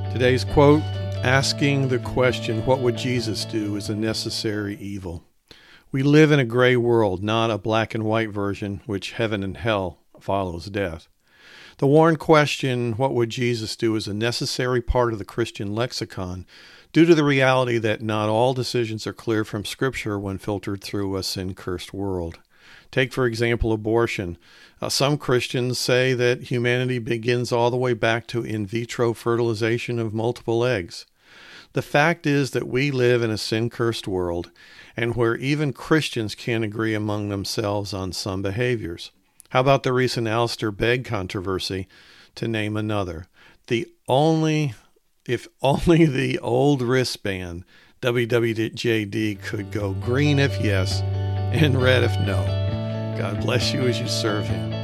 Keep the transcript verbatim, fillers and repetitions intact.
Today's quote, asking the question, what would Jesus do, is a necessary evil. We live in a gray world, not a black and white version, which heaven and hell follows death. The worn question, what would Jesus do, is a necessary part of the Christian lexicon due to the reality that not all decisions are clear from Scripture when filtered through a sin-cursed world. Take, for example, abortion. Uh, some Christians say that humanity begins all the way back to in vitro fertilization of multiple eggs. The fact is that we live in a sin-cursed world, and where even Christians can't agree among themselves on some behaviors. How about the recent Alistair Begg controversy, to name another? The only, if only the old wristband, W W J D, could go green if yes, and red if no. God bless you as you serve Him.